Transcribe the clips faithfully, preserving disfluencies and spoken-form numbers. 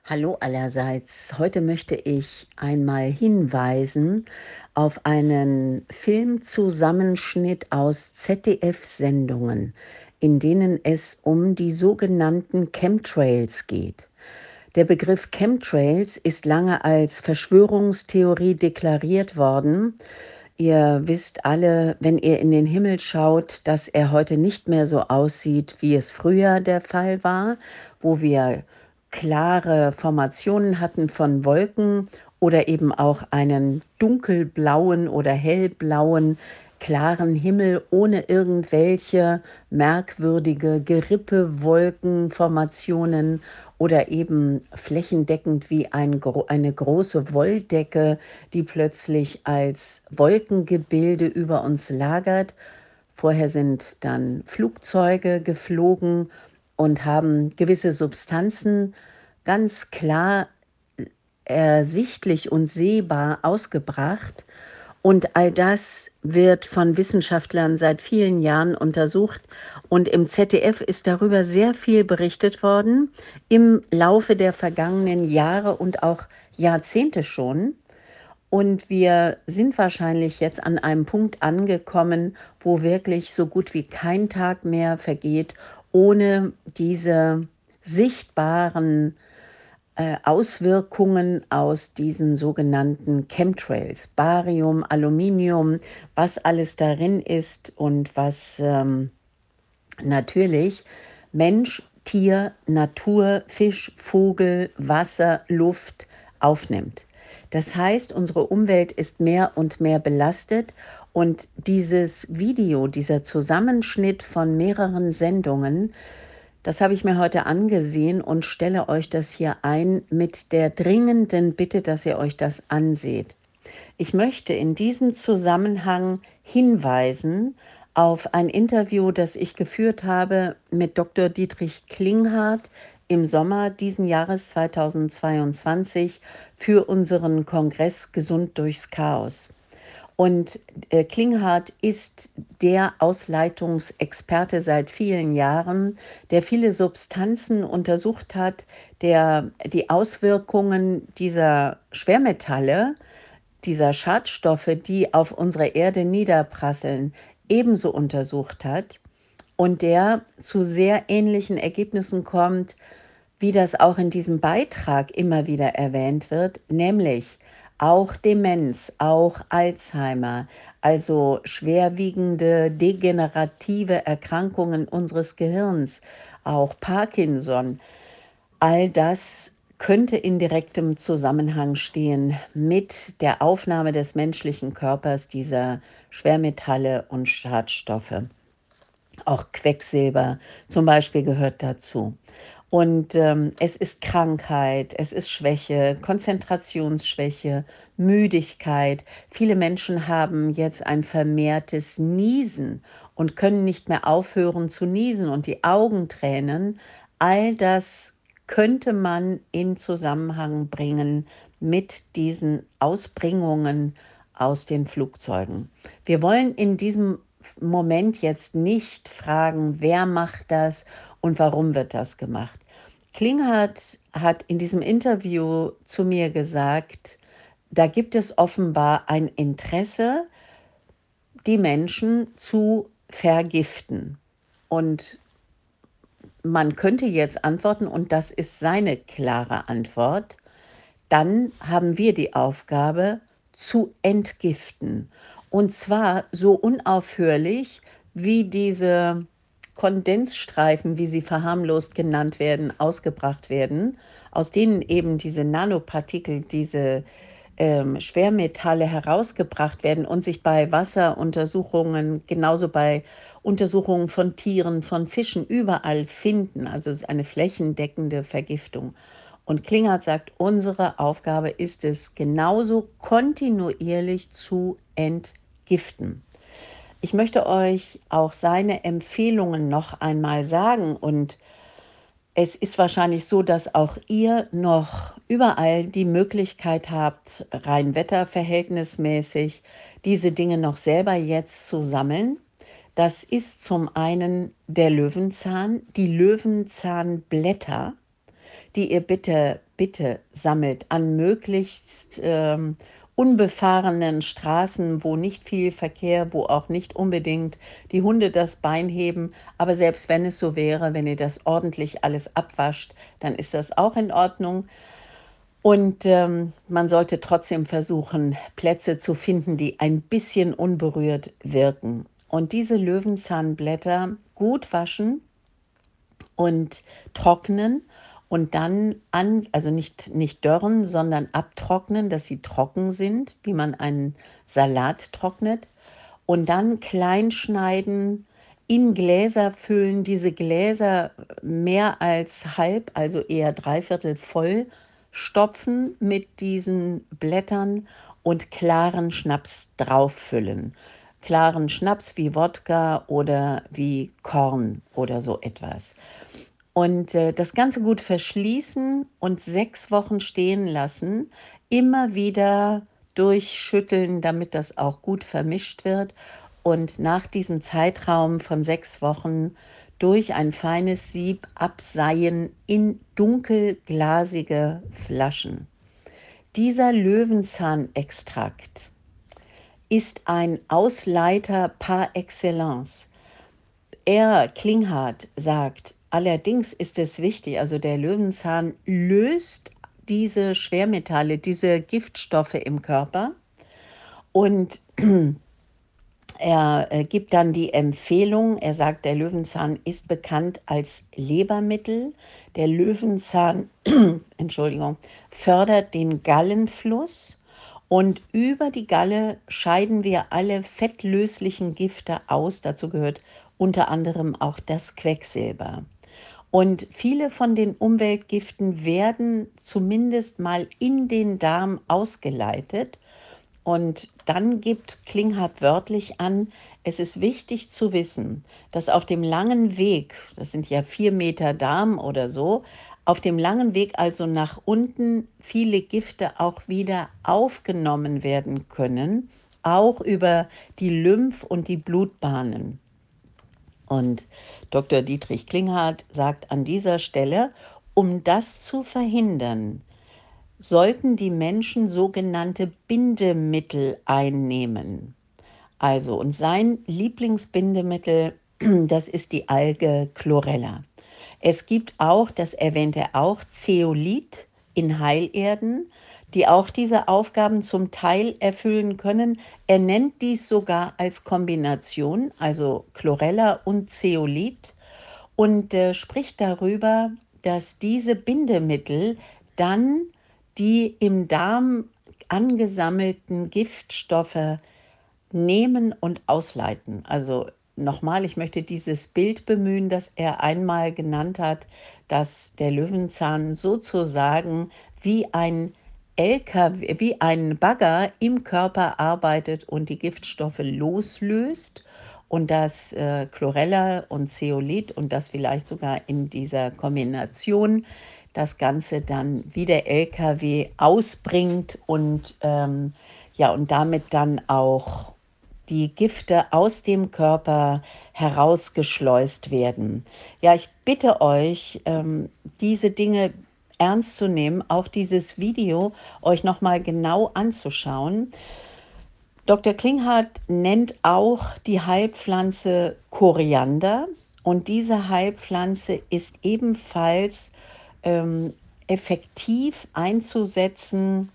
Hallo allerseits. Heute möchte ich einmal hinweisen auf einen Filmzusammenschnitt aus Z D F-Sendungen, in denen es um die sogenannten Chemtrails geht. Der Begriff Chemtrails ist lange als Verschwörungstheorie deklariert worden. Ihr wisst alle, wenn ihr in den Himmel schaut, dass er heute nicht mehr so aussieht, wie es früher der Fall war, wo wir klare Formationen hatten von Wolken oder eben auch einen dunkelblauen oder hellblauen, klaren Himmel ohne irgendwelche merkwürdige Gerippe, Wolkenformationen oder eben flächendeckend wie ein gro eine große Wolldecke, die plötzlich als Wolkengebilde über uns lagert. Vorher sind dann Flugzeuge geflogen und haben gewisse Substanzen ganz klar ersichtlich und sehbar ausgebracht. Und all das wird von Wissenschaftlern seit vielen Jahren untersucht. Und im Z D F ist darüber sehr viel berichtet worden im Laufe der vergangenen Jahre und auch Jahrzehnte schon. Und wir sind wahrscheinlich jetzt an einem Punkt angekommen, wo wirklich so gut wie kein Tag mehr vergeht, ohne diese sichtbaren äh, Auswirkungen aus diesen sogenannten Chemtrails. Barium, Aluminium, was alles darin ist und was ähm, natürlich Mensch, Tier, Natur, Fisch, Vogel, Wasser, Luft aufnimmt. Das heißt, unsere Umwelt ist mehr und mehr belastet und dieses Video, dieser Zusammenschnitt von mehreren Sendungen, das habe ich mir heute angesehen und stelle euch das hier ein mit der dringenden Bitte, dass ihr euch das anseht. Ich möchte in diesem Zusammenhang hinweisen auf ein Interview, das ich geführt habe mit Doktor Dietrich Klinghardt im Sommer diesen Jahres zweitausendzweiundzwanzig für unseren Kongress Gesund durchs Chaos. Und äh, Klinghardt ist der Ausleitungsexperte seit vielen Jahren, der viele Substanzen untersucht hat, der die Auswirkungen dieser Schwermetalle, dieser Schadstoffe, die auf unsere Erde niederprasseln, ebenso untersucht hat und der zu sehr ähnlichen Ergebnissen kommt, wie das auch in diesem Beitrag immer wieder erwähnt wird, nämlich auch Demenz, auch Alzheimer, also schwerwiegende degenerative Erkrankungen unseres Gehirns, auch Parkinson, all das könnte in direktem Zusammenhang stehen mit der Aufnahme des menschlichen Körpers dieser Schwermetalle und Schadstoffe. Auch Quecksilber zum Beispiel gehört dazu. Und ähm, es ist Krankheit, es ist Schwäche, Konzentrationsschwäche, Müdigkeit. Viele Menschen haben jetzt ein vermehrtes Niesen und können nicht mehr aufhören zu niesen und die Augen tränen. All das könnte man in Zusammenhang bringen mit diesen Ausbringungen aus den Flugzeugen. Wir wollen in diesem Moment jetzt nicht fragen, wer macht das und warum wird das gemacht. Klinghardt hat in diesem Interview zu mir gesagt, da gibt es offenbar ein Interesse, die Menschen zu vergiften. Und man könnte jetzt antworten, und das ist seine klare Antwort, dann haben wir die Aufgabe zu entgiften. Und zwar so unaufhörlich, wie diese Kondensstreifen, wie sie verharmlost genannt werden, ausgebracht werden, aus denen eben diese Nanopartikel, diese ähm, Schwermetalle herausgebracht werden und sich bei Wasseruntersuchungen, genauso bei Untersuchungen von Tieren, von Fischen überall finden. Also es ist eine flächendeckende Vergiftung. Und Klinghardt sagt, unsere Aufgabe ist es, genauso kontinuierlich zu entgiften. Ich möchte euch auch seine Empfehlungen noch einmal sagen und es ist wahrscheinlich so, dass auch ihr noch überall die Möglichkeit habt, rein wetterverhältnismäßig diese Dinge noch selber jetzt zu sammeln. Das ist zum einen der Löwenzahn, die Löwenzahnblätter, die ihr bitte bitte sammelt an möglichst ähm, unbefahrenen Straßen, wo nicht viel Verkehr, wo auch nicht unbedingt die Hunde das Bein heben. Aber selbst wenn es so wäre, wenn ihr das ordentlich alles abwascht, dann ist das auch in Ordnung. Und ähm, man sollte trotzdem versuchen, Plätze zu finden, die ein bisschen unberührt wirken. Und diese Löwenzahnblätter gut waschen und trocknen und dann an, also nicht, nicht dörren, sondern abtrocknen, dass sie trocken sind, wie man einen Salat trocknet. Und dann klein schneiden, in Gläser füllen, diese Gläser mehr als halb, also eher dreiviertel voll stopfen mit diesen Blättern und klaren Schnaps drauffüllen. Klaren Schnaps wie Wodka oder wie Korn oder so etwas. Und äh, das Ganze gut verschließen und sechs Wochen stehen lassen, immer wieder durchschütteln, damit das auch gut vermischt wird. Und nach diesem Zeitraum von sechs Wochen durch ein feines Sieb abseien in dunkelglasige Flaschen. Dieser Löwenzahnextrakt ist ein Ausleiter par excellence. Er, Klinghardt, sagt, allerdings ist es wichtig, also der Löwenzahn löst diese Schwermetalle, diese Giftstoffe im Körper und er äh, gibt dann die Empfehlung, er sagt, der Löwenzahn ist bekannt als Lebermittel. Der Löwenzahn, Entschuldigung, fördert den Gallenfluss und über die Galle scheiden wir alle fettlöslichen Gifte aus. Dazu gehört unter anderem auch das Quecksilber. Und viele von den Umweltgiften werden zumindest mal in den Darm ausgeleitet. Und dann gibt Klinghardt wörtlich an, es ist wichtig zu wissen, dass auf dem langen Weg, das sind ja vier Meter Darm oder so, auf dem langen Weg also nach unten viele Gifte auch wieder aufgenommen werden können, auch über die Lymph- und die Blutbahnen. Und Doktor Dietrich Klinghardt sagt an dieser Stelle, um das zu verhindern, sollten die Menschen sogenannte Bindemittel einnehmen. Also, und sein Lieblingsbindemittel, das ist die Alge Chlorella. Es gibt auch, das erwähnt er auch, Zeolit in Heilerden, die auch diese Aufgaben zum Teil erfüllen können. Er nennt dies sogar als Kombination, also Chlorella und Zeolit, und äh, spricht darüber, dass diese Bindemittel dann die im Darm angesammelten Giftstoffe nehmen und ausleiten. Also nochmal, ich möchte dieses Bild bemühen, das er einmal genannt hat, dass der Löwenzahn sozusagen wie ein L K W, wie ein Bagger im Körper arbeitet und die Giftstoffe loslöst und dass äh, Chlorella und Zeolit und das vielleicht sogar in dieser Kombination das Ganze dann wie der L K W ausbringt und ähm, ja, und damit dann auch die Gifte aus dem Körper herausgeschleust werden. Ja, ich bitte euch, ähm, diese Dinge ernst zu nehmen, auch dieses Video euch nochmal genau anzuschauen. Doktor Klinghardt nennt auch die Heilpflanze Koriander und diese Heilpflanze ist ebenfalls ähm, effektiv einzusetzen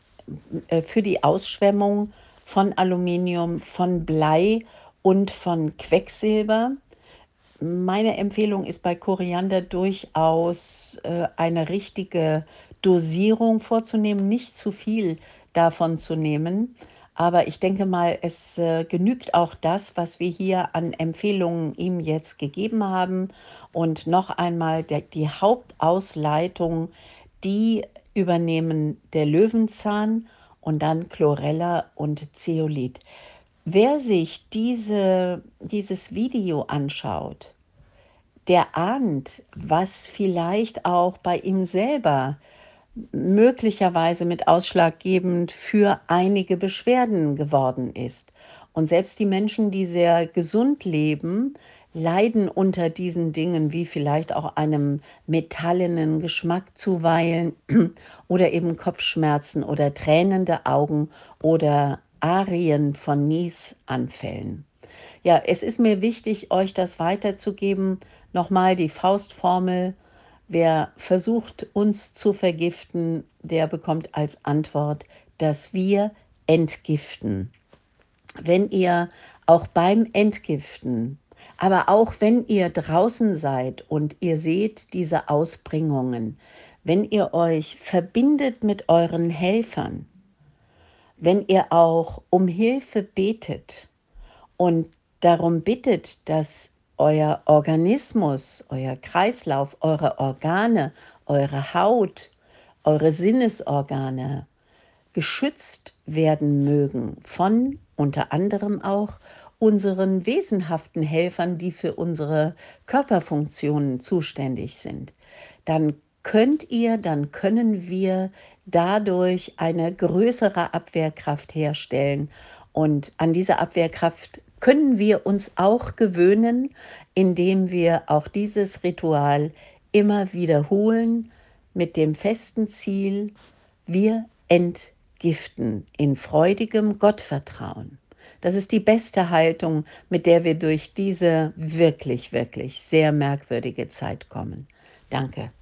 äh, für die Ausschwemmung von Aluminium, von Blei und von Quecksilber. Meine Empfehlung ist bei Koriander durchaus äh, eine richtige Dosierung vorzunehmen, nicht zu viel davon zu nehmen. Aber ich denke mal, es äh, genügt auch das, was wir hier an Empfehlungen ihm jetzt gegeben haben. Und noch einmal der, die Hauptausleitung, die übernehmen der Löwenzahn und dann Chlorella und Zeolit. Wer sich diese, dieses Video anschaut, der ahnt, was vielleicht auch bei ihm selber möglicherweise mit ausschlaggebend für einige Beschwerden geworden ist. Und selbst die Menschen, die sehr gesund leben, leiden unter diesen Dingen, wie vielleicht auch einem metallenen Geschmack zuweilen oder eben Kopfschmerzen oder tränende Augen oder Arien von Niesanfällen. Ja, es ist mir wichtig, euch das weiterzugeben. Nochmal die Faustformel: Wer versucht, uns zu vergiften, der bekommt als Antwort, dass wir entgiften. Wenn ihr auch beim Entgiften, aber auch wenn ihr draußen seid und ihr seht diese Ausbringungen, wenn ihr euch verbindet mit euren Helfern, wenn ihr auch um Hilfe betet und darum bittet, dass euer Organismus, euer Kreislauf, eure Organe, eure Haut, eure Sinnesorgane geschützt werden mögen von unter anderem auch unseren wesenhaften Helfern, die für unsere Körperfunktionen zuständig sind, dann könnt ihr, dann können wir dadurch eine größere Abwehrkraft herstellen. Und an diese Abwehrkraft können wir uns auch gewöhnen, indem wir auch dieses Ritual immer wiederholen mit dem festen Ziel: wir entgiften in freudigem Gottvertrauen. Das ist die beste Haltung, mit der wir durch diese wirklich, wirklich sehr merkwürdige Zeit kommen. Danke.